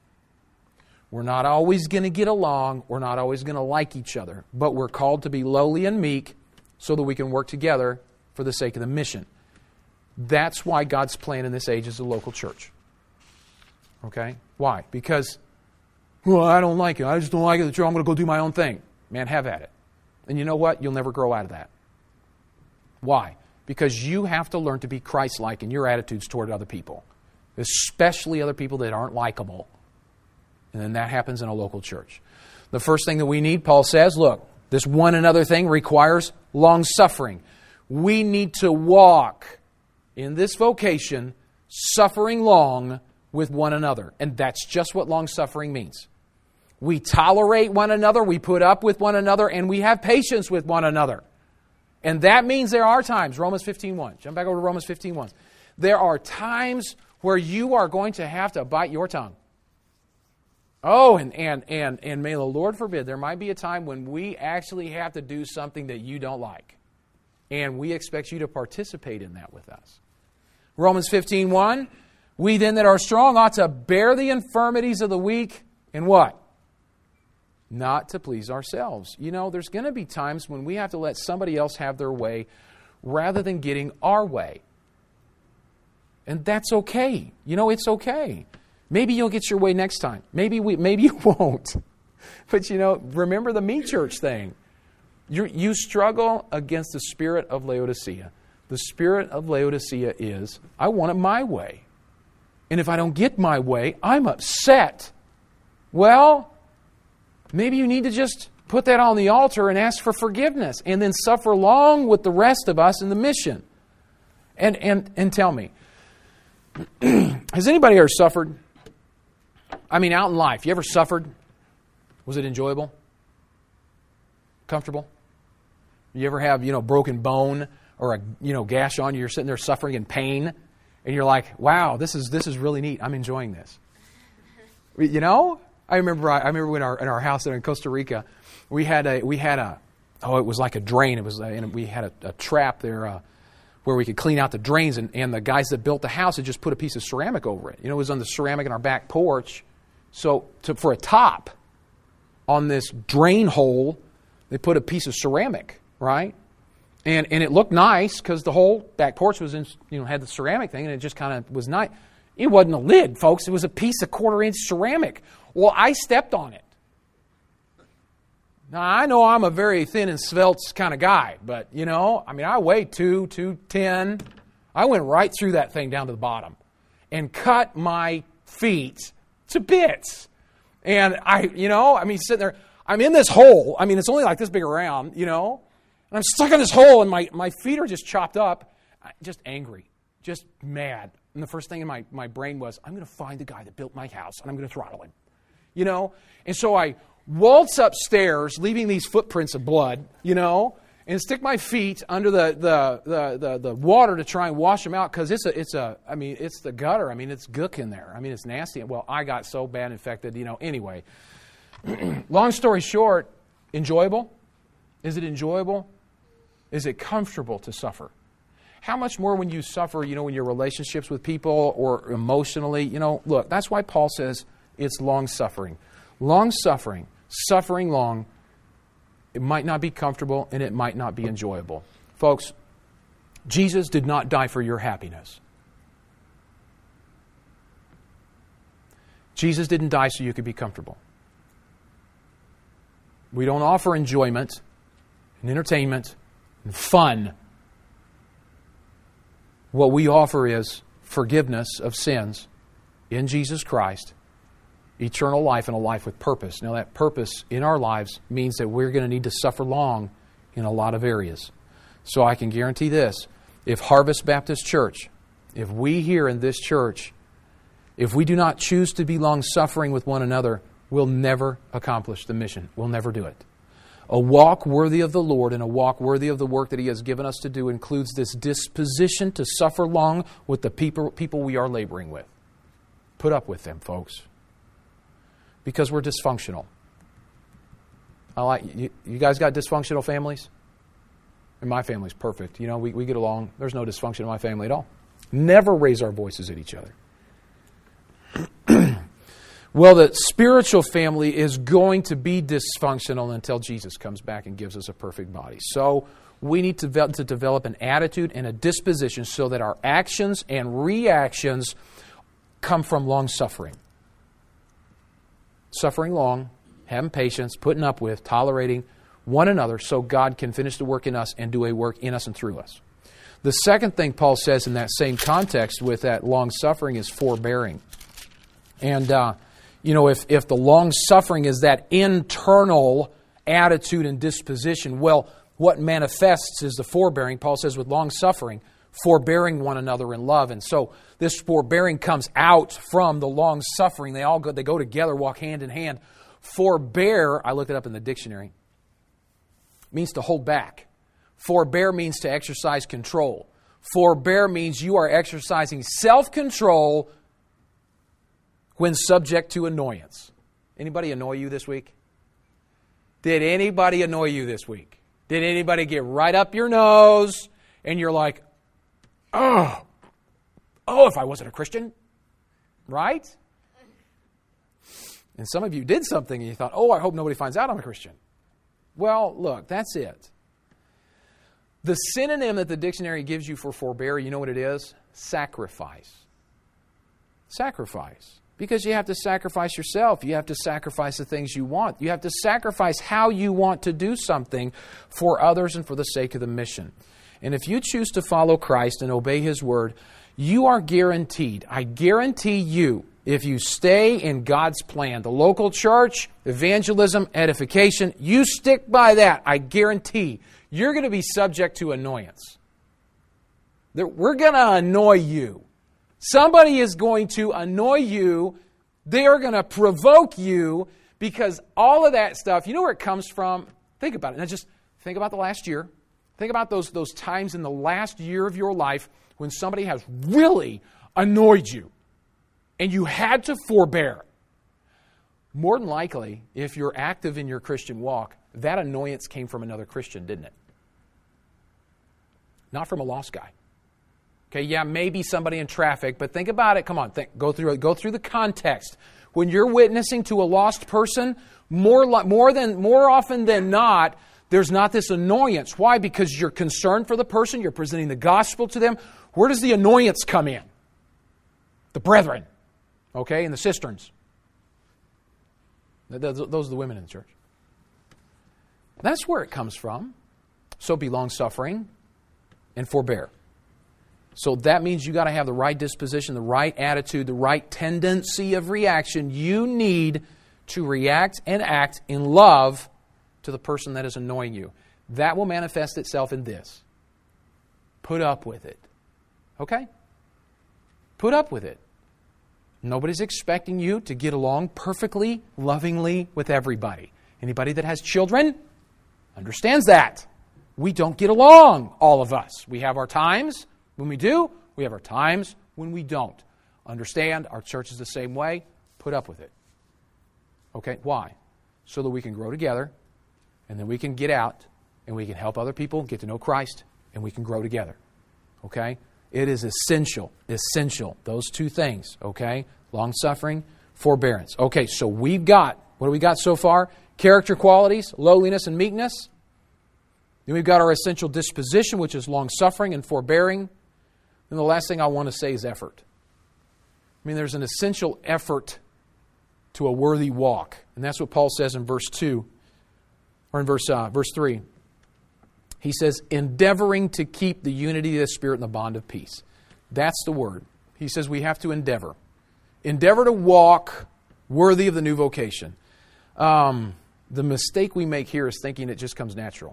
We're not always going to get along. We're not always going to like each other. But we're called to be lowly and meek so that we can work together for the sake of the mission. That's why God's plan in this age is a local church. Okay? Why? Because, well, I don't like it. I just don't like it. I'm going to go do my own thing. Man, have at it. And you know what? You'll never grow out of that. Why? Because you have to learn to be Christ-like in your attitudes toward other people, especially other people that aren't likable. And then that happens in a local church. The first thing that we need, Paul says, look, this one another thing requires long-suffering. We need to walk in this vocation, suffering long with one another. And that's just what long-suffering means. We tolerate one another, we put up with one another, and we have patience with one another. And that means there are times, Romans fifteen one. Jump back over to Romans fifteen one. There are times where you are going to have to bite your tongue. Oh, and, and, and, and may the Lord forbid, there might be a time when we actually have to do something that you don't like. And we expect you to participate in that with us. Romans fifteen one. We then that are strong ought to bear the infirmities of the weak. And what? Not to please ourselves. You know, there's going to be times when we have to let somebody else have their way rather than getting our way. And that's okay. You know, it's okay. Maybe you'll get your way next time. Maybe we, maybe you won't. But, you know, remember the me church thing. You you struggle against the spirit of Laodicea. The spirit of Laodicea is, I want it my way. And if I don't get my way, I'm upset. Well, maybe you need to just Put that on the altar and ask for forgiveness, and then suffer along with the rest of us in the mission. And and and tell me, has anybody ever suffered? I mean, out in life, you ever suffered? Was it enjoyable? Comfortable? You ever have, you know, broken bone or a, you know, gash on you? You're sitting there suffering in pain, and you're like, "Wow, this is this is really neat. I'm enjoying this." You know, I remember I, I remember when our in our house there in Costa Rica, we had a we had a oh, it was like a drain. It was a, and we had a, a trap there uh, where we could clean out the drains, and, and the guys that built the house had just put a piece of ceramic over it. You know, it was on the ceramic in our back porch. So to, for a top on this drain hole, they put a piece of ceramic, right? And and it looked nice because the whole back porch was in, you know, had the ceramic thing, and it just kind of was nice. It wasn't a lid, folks. It was a piece of quarter-inch ceramic. Well, I stepped on it. Now, I know I'm a very thin and svelte kind of guy, but, you know, I mean, I weigh two, two ten. I went right through that thing down to the bottom and cut my feet to bits. And I, you know, I mean, sitting there, I'm in this hole. I mean, it's only like this big around, you know, and I'm stuck in this hole, and my, my feet are just chopped up, just angry, just mad. And the first thing in my, my brain was, I'm going to find the guy that built my house, and I'm going to throttle him. You know? And so I waltz upstairs, leaving these footprints of blood, you know, and stick my feet under the the the, the, the water to try and wash them out, because it's a, it's a, I mean, it's the gutter. I mean, it's gook in there. I mean, it's nasty. Well, I got so bad infected, you know. Anyway, long story short, enjoyable? Is it enjoyable? Is it comfortable to suffer? How much more when you suffer, you know, in your relationships with people or emotionally, you know, look, that's why Paul says it's long-suffering. Long-suffering, suffering long, it might not be comfortable and it might not be enjoyable. Folks, Jesus did not die for your happiness. Jesus didn't die so you could be comfortable. We don't offer enjoyment and entertainment and fun. What we offer is forgiveness of sins in Jesus Christ, eternal life, and a life with purpose. Now, that purpose in our lives means that we're going to need to suffer long in a lot of areas. So I can guarantee this. If Harvest Baptist Church, if we here in this church, if we do not choose to be long-suffering with one another, we'll never accomplish the mission. We'll never do it. A walk worthy of the Lord and a walk worthy of the work that He has given us to do includes this disposition to suffer long with the people, people we are laboring with. Put up with them, folks. Because we're dysfunctional. I like you, you guys got dysfunctional families? And my family's perfect. You know, we, we get along. There's no dysfunction in my family at all. Never raise our voices at each other. Well, the spiritual family is going to be dysfunctional until Jesus comes back and gives us a perfect body. So we need to, to develop an attitude and a disposition so that our actions and reactions come from long-suffering. Suffering long, having patience, putting up with, tolerating one another so God can finish the work in us and do a work in us and through us. The second thing Paul says in that same context with that long-suffering is forbearing. And, uh, you know, if, if the long-suffering is that internal attitude and disposition, well, what manifests is the forbearing. Paul says with long-suffering, forbearing one another in love. And so this forbearing comes out from the long-suffering. They all go, they go together, walk hand in hand. Forbear, I looked it up in the dictionary, means to hold back. Forbear means to exercise control. Forbear means you are exercising self-control when subject to annoyance. Anybody annoy you this week? Did anybody annoy you this week? Did anybody get right up your nose and you're like, oh, oh, if I wasn't a Christian, right? And some of you did something and you thought, oh, I hope nobody finds out I'm a Christian. Well, look, that's it. The synonym that the dictionary gives you for forbear, you know what it is? Sacrifice. Sacrifice. Because you have to sacrifice yourself. You have to sacrifice the things you want. You have to sacrifice how you want to do something for others and for the sake of the mission. And if you choose to follow Christ and obey His Word, you are guaranteed, I guarantee you, if you stay in God's plan, the local church, evangelism, edification, you stick by that, I guarantee you're going to be subject to annoyance. We're going to annoy you. Somebody is going to annoy you. They are going to provoke you because all of that stuff, you know where it comes from? Think about it. Now just think about the last year. Think about those, those times in the last year of your life when somebody has really annoyed you and you had to forbear. More than likely, if you're active in your Christian walk, that annoyance came from another Christian, didn't it? Not from a lost guy. Okay, yeah, maybe somebody in traffic, but think about it. Come on, think, go through go through the context. When you're witnessing to a lost person, more more than more often than not, there's not this annoyance. Why? Because you're concerned for the person, you're presenting the gospel to them. Where does the annoyance come in? The brethren, okay, and the cisterns. Those are the women in the church. That's where it comes from. So be long-suffering and forbear. So that means you got to have the right disposition, the right attitude, the right tendency of reaction. You need to react and act in love to the person that is annoying you. That will manifest itself in this. Put up with it. Okay? Put up with it. Nobody's expecting you to get along perfectly, lovingly with everybody. Anybody that has children understands that. We don't get along, all of us. We have our times when we do. We have our times when we don't. Understand, our church is the same way. Put up with it. Okay, why? So that we can grow together, and then we can get out, and we can help other people get to know Christ, and we can grow together. Okay? It is essential, essential, those two things, okay? Long-suffering, forbearance. Okay, so we've got, what do we got so far? Character qualities, lowliness and meekness. Then we've got our essential disposition, which is long-suffering and forbearing. And the last thing I want to say is effort. I mean, there's an essential effort to a worthy walk. And that's what Paul says in verse two, or in verse, uh, verse three. He says, endeavoring to keep the unity of the Spirit in the bond of peace. That's the word. He says we have to endeavor. Endeavor to walk worthy of the new vocation. Um, the mistake we make here is thinking it just comes natural.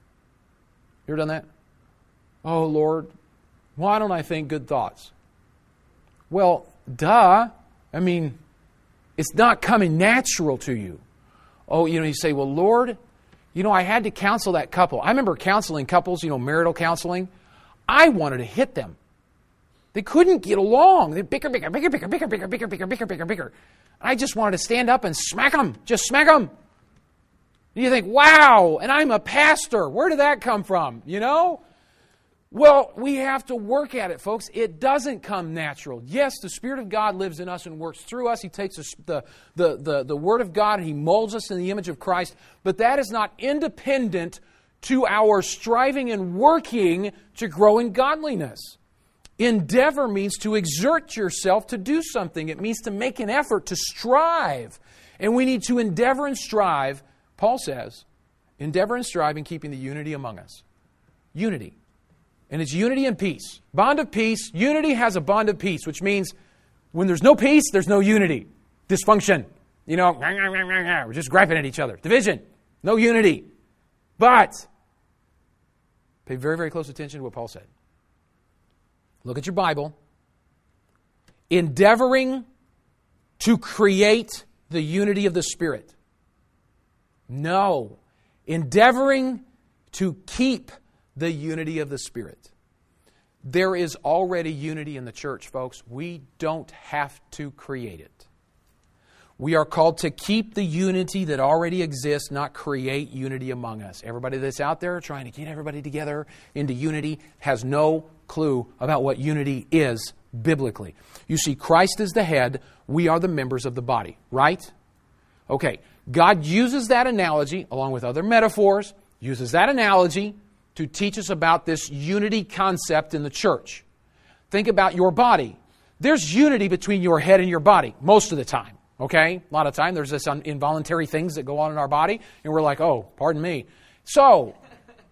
You ever done that? Oh, Lord, why don't I think good thoughts? Well, duh. I mean, it's not coming natural to you. Oh, you know, you say, well, Lord, you know, I had to counsel that couple. I remember counseling couples, you know, marital counseling. I wanted to hit them. They couldn't get along. They're bigger, bigger, bigger, bigger, bigger, bigger, bigger, bigger, bigger, bigger, bigger. I just wanted to stand up and smack them. Just smack them. And you think, wow, and I'm a pastor. Where did that come from? You know? Well, we have to work at it, folks. It doesn't come natural. Yes, the Spirit of God lives in us and works through us. He takes the, the, the, the Word of God and He molds us in the image of Christ. But that is not independent to our striving and working to grow in godliness. Endeavor means to exert yourself to do something. It means to make an effort, to strive. And we need to endeavor and strive, Paul says, endeavor and strive in keeping the unity among us. Unity. And it's unity and peace. Bond of peace. Unity has a bond of peace, which means when there's no peace, there's no unity. Dysfunction. You know, we're just griping at each other. Division. No unity. But pay very, very close attention to what Paul said. Look at your Bible. Endeavoring to create the unity of the Spirit. No. Endeavoring to keep the unity of the Spirit. There is already unity in the church, folks. We don't have to create it. We are called to keep the unity that already exists, not create unity among us. Everybody that's out there trying to get everybody together into unity has no clue about what unity is biblically. You see, Christ is the head. We are the members of the body, right? Okay, God uses that analogy, along with other metaphors, uses that analogy to teach us about this unity concept in the church. Think about your body. There's unity between your head and your body most of the time. Okay? A lot of time there's this involuntary things that go on in our body, and we're like, oh, pardon me. So,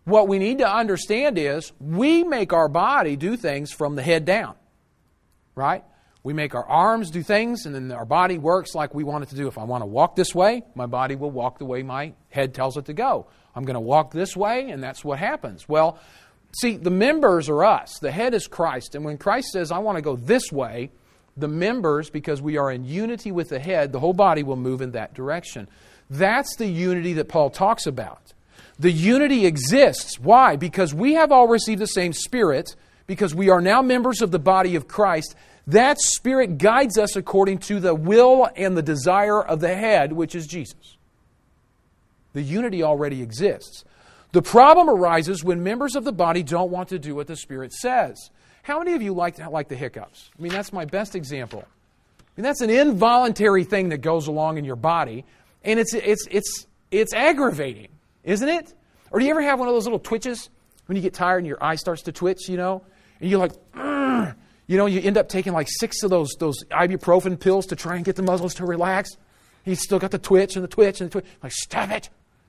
What we need to understand is we make our body do things from the head down, right? We make our arms do things, and then our body works like we want it to do. If I want to walk this way, my body will walk the way my head tells it to go. I'm going to walk this way, and that's what happens. Well, see, the members are us. The head is Christ. And when Christ says, I want to go this way, the members, because we are in unity with the head, the whole body will move in that direction. That's the unity that Paul talks about. The unity exists. Why? Because we have all received the same Spirit, because we are now members of the body of Christ. That Spirit guides us according to the will and the desire of the head, which is Jesus. The unity already exists. The problem arises when members of the body don't want to do what the Spirit says. How many of you like, like the hiccups? I mean, that's my best example. I mean, that's an involuntary thing that goes along in your body, and it's it's it's it's aggravating, isn't it? Or do you ever have one of those little twitches when you get tired and your eye starts to twitch, you know? And you're like, Urgh! You know, you end up taking like six of those those ibuprofen pills to try and get the muscles to relax. You still got the twitch and the twitch and the twitch. Like, stop it.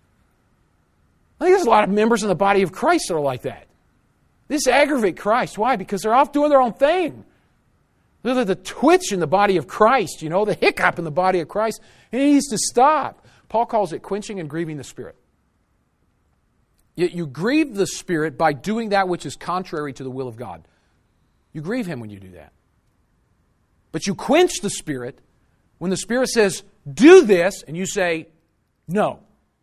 I think there's a lot of members in the body of Christ that are like that. This aggravates Christ. Why? Because they're off doing their own thing. They're the twitch in the body of Christ, you know, the hiccup in the body of Christ. And it needs to stop. Paul calls it quenching and grieving the Spirit. You, you grieve the Spirit by doing that which is contrary to the will of God. You grieve Him when you do that. But you quench the Spirit when the Spirit says, do this, and you say, no.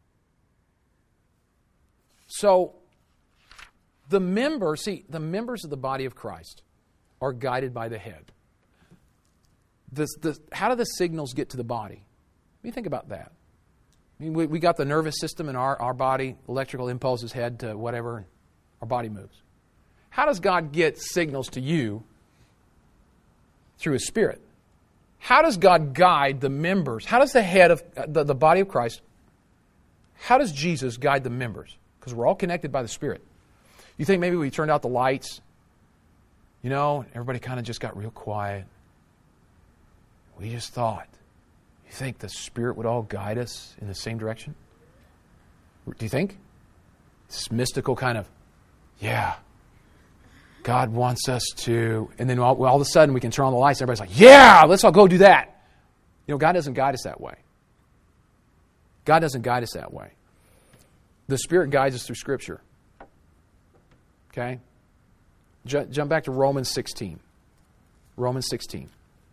So, the members, see, the members of the body of Christ are guided by the head. The, the, how do the signals get to the body? What do you think about that? I mean, we, we got the nervous system in our, our body, electrical impulses head to whatever, and our body moves. How does God get signals to you? Through His Spirit. How does God guide the members? How does the head of the, the body of Christ, how does Jesus guide the members? Because we're all connected by the Spirit. You think maybe we turned out the lights, you know, everybody kind of just got real quiet. We just thought, you think the Spirit would all guide us in the same direction? Do you think? This mystical kind of, yeah, God wants us to, and then all, all of a sudden we can turn on the lights. Everybody's like, yeah, let's all go do that. You know, God doesn't guide us that way. God doesn't guide us that way. The Spirit guides us through Scripture. Okay? J- jump back to Romans sixteen. Romans sixteen.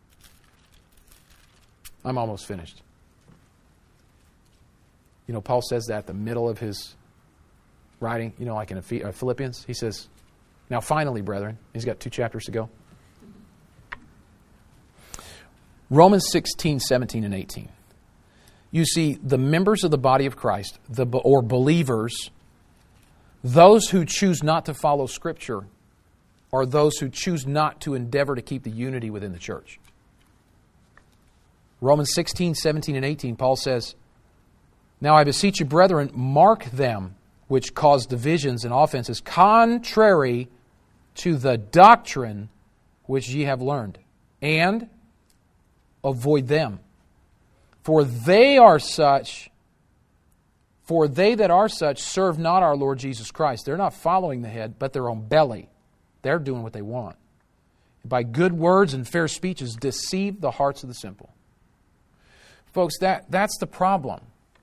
I'm almost finished. You know, Paul says that at the middle of his writing, you know, like in Philippians. He says, now finally, brethren, he's got two chapters to go. Romans sixteen, seventeen, and eighteen. You see, the members of the body of Christ, the or believers, those who choose not to follow Scripture are those who choose not to endeavor to keep the unity within the church. Romans sixteen, seventeen, and eighteen, Paul says, now I beseech you, brethren, mark them which cause divisions and offenses contrary to the doctrine which ye have learned, and avoid them. For they are such, for they that are such serve not our Lord Jesus Christ. They're not following the head, but their own belly. They're doing what they want. By good words and fair speeches deceive the hearts of the simple. Folks, that, that's the problem.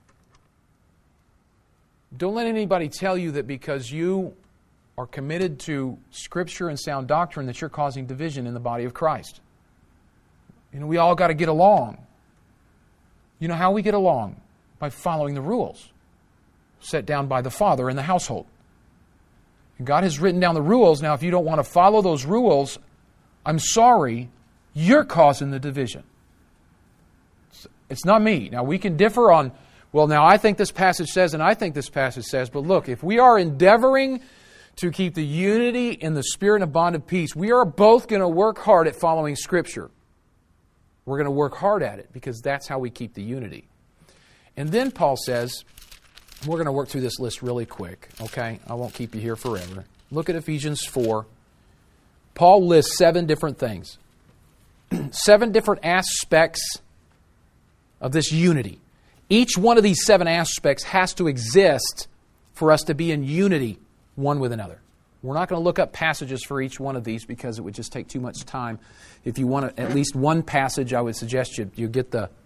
Don't let anybody tell you that because you are committed to Scripture and sound doctrine that you're causing division in the body of Christ. You know, we all got to get along. You know how we get along? By following the rules set down by the Father in the household. And God has written down the rules. Now, if you don't want to follow those rules, I'm sorry, you're causing the division. It's, it's not me. Now, we can differ on, well, now I think this passage says, and I think this passage says, but look, if we are endeavoring to keep the unity in the Spirit and a bond of peace, we are both going to work hard at following Scripture. We're going to work hard at it because that's how we keep the unity. And then Paul says, we're going to work through this list really quick, okay? I won't keep you here forever. Look at Ephesians four. Paul lists seven different things. Seven different aspects of this unity. Each one of these seven aspects has to exist for us to be in unity one with another. We're not going to look up passages for each one of these because it would just take too much time. If you want at least one passage, I would suggest you, you get the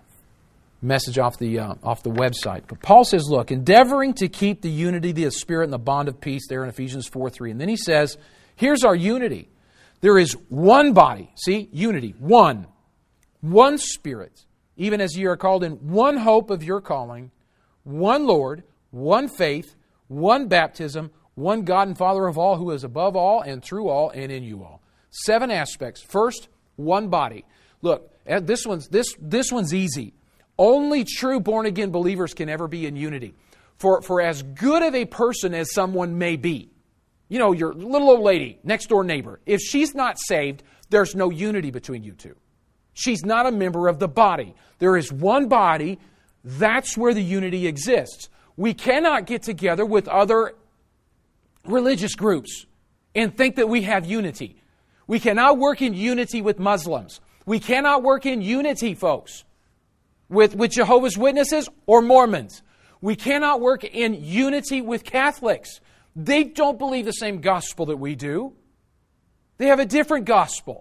message off the uh, off the website. But Paul says, look, endeavoring to keep the unity of the Spirit and the bond of peace there in Ephesians four three. And then he says, here's our unity. There is one body. See? Unity. One. One Spirit. Even as ye are called in one hope of your calling, one Lord, one faith, one baptism, one God and Father of all, who is above all and through all and in you all. Seven aspects. First, one body. Look, this one's this this one's easy. Only true born-again believers can ever be in unity. For, for as good of a person as someone may be, you know, your little old lady, next door neighbor, if she's not saved, there's no unity between you two. She's not a member of the body. There is one body. That's where the unity exists. We cannot get together with other religious groups and think that we have unity. We cannot work in unity with Muslims. We cannot work in unity, folks, with, with Jehovah's Witnesses or Mormons. We cannot work in unity with Catholics. They don't believe the same gospel that we do. They have a different gospel.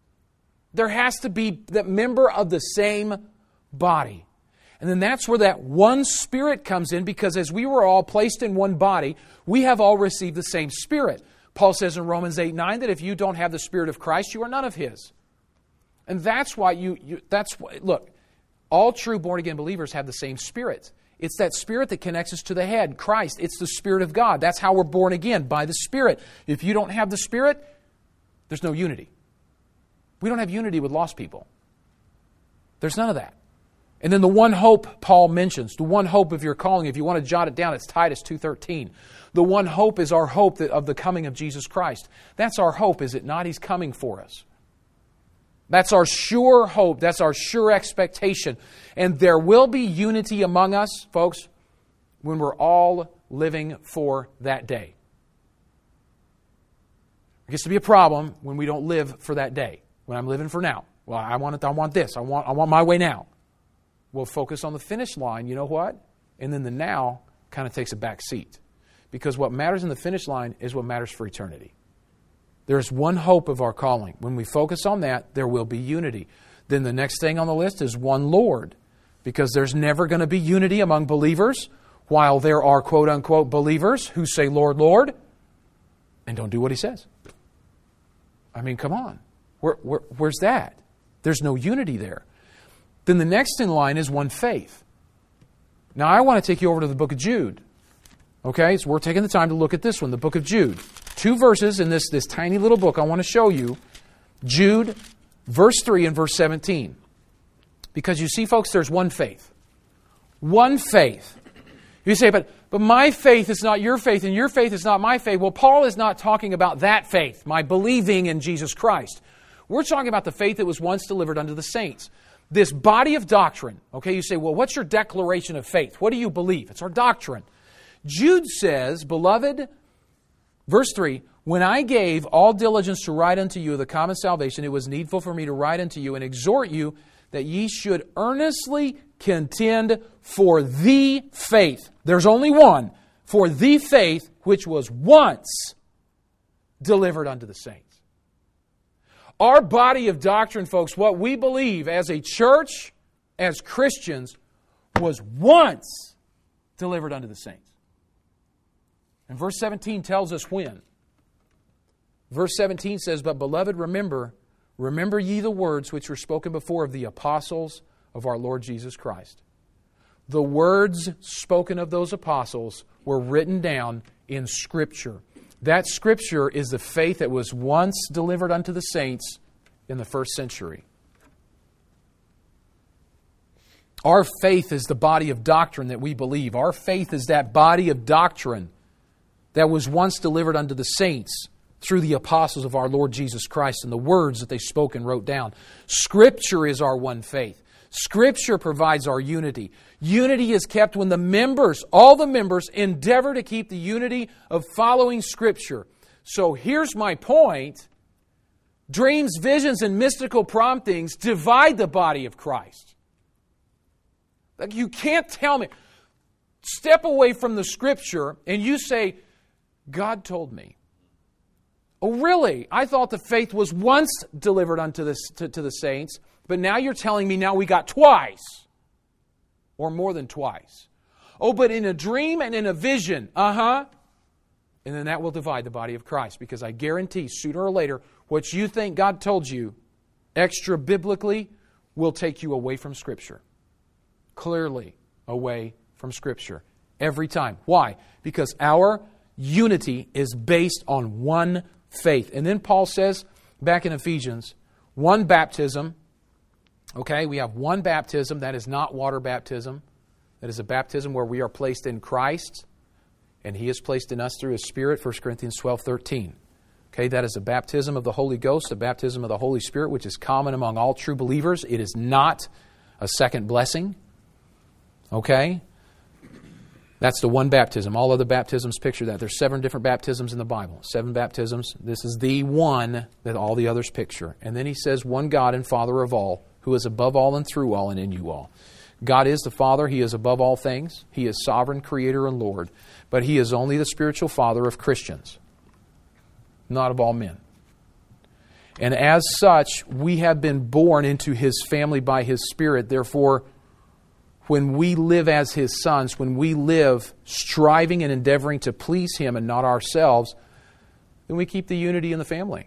There has to be the member of the same body. And then that's where that one Spirit comes in, because as we were all placed in one body, we have all received the same Spirit. Paul says in Romans eight nine that if you don't have the Spirit of Christ, you are none of His. And that's why you, you that's why, look, all true born-again believers have the same Spirit. It's that Spirit that connects us to the head, Christ. It's the Spirit of God. That's how we're born again, by the Spirit. If you don't have the Spirit, there's no unity. We don't have unity with lost people. There's none of that. And then the one hope Paul mentions, the one hope of your calling, if you want to jot it down, it's Titus two thirteen. The one hope is our hope of the coming of Jesus Christ. That's our hope, is it not? He's coming for us. That's our sure hope. That's our sure expectation. And there will be unity among us, folks, when we're all living for that day. It gets to be a problem when we don't live for that day. When I'm living for now. Well, I want it, I want this. I want, I want my way now. We'll focus on the finish line, you know what? And then the now kind of takes a back seat. Because what matters in the finish line is what matters for eternity. There's one hope of our calling. When we focus on that, there will be unity. Then the next thing on the list is one Lord. Because there's never going to be unity among believers while there are quote-unquote believers who say, Lord, Lord, and don't do what He says. I mean, come on. Where, where, where's that? There's no unity there. Then the next in line is one faith. Now, I want to take you over to the book of Jude. Okay, so we're taking the time to look at this one, the book of Jude. Two verses in this, this tiny little book I want to show you. Jude, verse three and verse seventeen. Because you see, folks, there's one faith. One faith. You say, but, but my faith is not your faith, and your faith is not my faith. Well, Paul is not talking about that faith, my believing in Jesus Christ. We're talking about the faith that was once delivered unto the saints. This body of doctrine. Okay, you say, well, what's your declaration of faith? What do you believe? It's our doctrine. Jude says, beloved, verse three, when I gave all diligence to write unto you of the common salvation, it was needful for me to write unto you and exhort you that ye should earnestly contend for the faith. There's only one. For the faith which was once delivered unto the saints. Our body of doctrine, folks, what we believe as a church, as Christians, was once delivered unto the saints. And verse seventeen tells us when. Verse seventeen says, but beloved, remember, remember ye the words which were spoken before of the apostles of our Lord Jesus Christ. The words spoken of those apostles were written down in Scripture. That Scripture is the faith that was once delivered unto the saints in the first century. Our faith is the body of doctrine that we believe. Our faith is that body of doctrine that was once delivered unto the saints through the apostles of our Lord Jesus Christ and the words that they spoke and wrote down. Scripture is our one faith. Scripture provides our unity. Unity is kept when the members, all the members, endeavor to keep the unity of following Scripture. So here's my point. Dreams, visions, and mystical promptings divide the body of Christ. Like, you can't tell me. Step away from the Scripture and you say, God told me. Oh, really? I thought the faith was once delivered unto the, to, to the saints, but now you're telling me now we got twice. Or more than twice. Oh, but in a dream and in a vision. Uh-huh. And then that will divide the body of Christ. Because I guarantee, sooner or later, what you think God told you, extra-biblically, will take you away from Scripture. Clearly away from Scripture. Every time. Why? Because our unity is based on one faith. And then Paul says, back in Ephesians, one baptism. Okay, we have one baptism. That is not water baptism. That is a baptism where we are placed in Christ, and He is placed in us through His Spirit, First Corinthians twelve thirteen. Okay, that is a baptism of the Holy Ghost, a baptism of the Holy Spirit, which is common among all true believers. It is not a second blessing. Okay? That's the one baptism. All other baptisms picture that. There's seven different baptisms in the Bible. Seven baptisms. This is the one that all the others picture. And then he says, one God and Father of all, who is above all and through all and in you all. God is the Father. He is above all things. He is sovereign, Creator, and Lord. But He is only the spiritual Father of Christians, not of all men. And as such, we have been born into His family by His Spirit. Therefore, when we live as His sons, when we live striving and endeavoring to please Him and not ourselves, then we keep the unity in the family.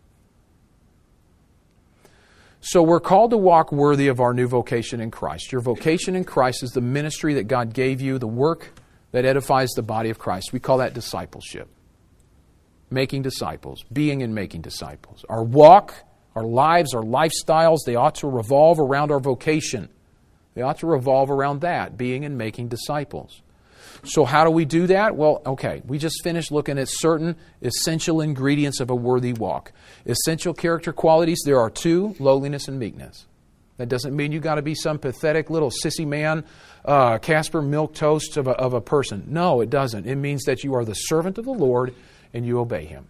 So we're called to walk worthy of our new vocation in Christ. Your vocation in Christ is the ministry that God gave you, the work that edifies the body of Christ. We call that discipleship. Making disciples, being and making disciples. Our walk, our lives, our lifestyles, they ought to revolve around our vocation. They ought to revolve around that, being and making disciples. So how do we do that? Well, okay, we just finished looking at certain essential ingredients of a worthy walk. Essential character qualities, there are two, lowliness and meekness. That doesn't mean you got to be some pathetic little sissy man, uh, Casper milquetoast of a, of a person. No, it doesn't. It means that you are the servant of the Lord and you obey Him.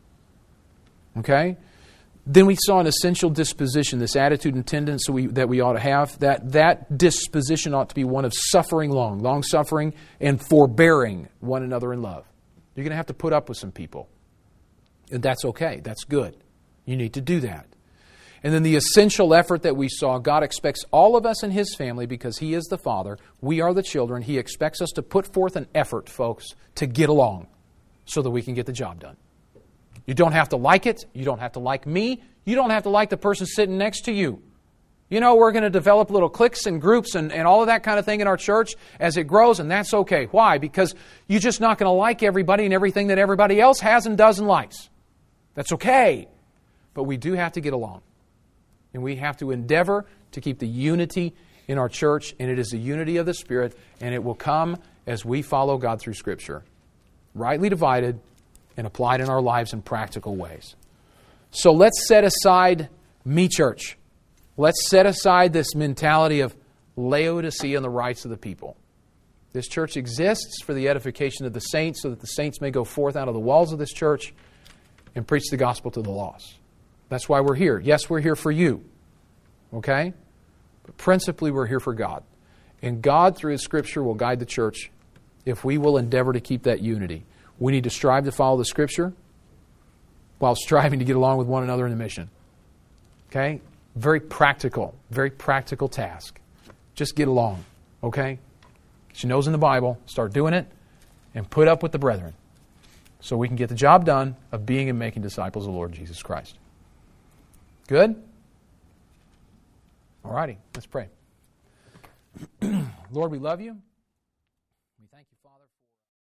Okay? Then we saw an essential disposition, this attitude and tendency we, that we ought to have. That, that disposition ought to be one of suffering long, long-suffering, and forbearing one another in love. You're going to have to put up with some people. And that's okay. That's good. You need to do that. And then the essential effort that we saw, God expects all of us in His family, because He is the Father, we are the children. He expects us to put forth an effort, folks, to get along so that we can get the job done. You don't have to like it. You don't have to like me. You don't have to like the person sitting next to you. You know, we're going to develop little cliques and groups and, and all of that kind of thing in our church as it grows, and that's okay. Why? Because you're just not going to like everybody and everything that everybody else has and does and likes. That's okay. But we do have to get along. And we have to endeavor to keep the unity in our church, and it is the unity of the Spirit, and it will come as we follow God through Scripture. Rightly divided and applied in our lives in practical ways. So let's set aside me church. Let's set aside this mentality of Laodicea and the rights of the people. This church exists for the edification of the saints, so that the saints may go forth out of the walls of this church and preach the gospel to the lost. That's why we're here. Yes, we're here for you. Okay? But principally we're here for God. And God, through His Scripture, will guide the church if we will endeavor to keep that unity. We need to strive to follow the Scripture while striving to get along with one another in the mission. Okay? Very practical, very practical task. Just get along. Okay? Get your nose in the Bible, start doing it, and put up with the brethren, so we can get the job done of being and making disciples of the Lord Jesus Christ. Good? All righty, let's pray. Lord, we love You.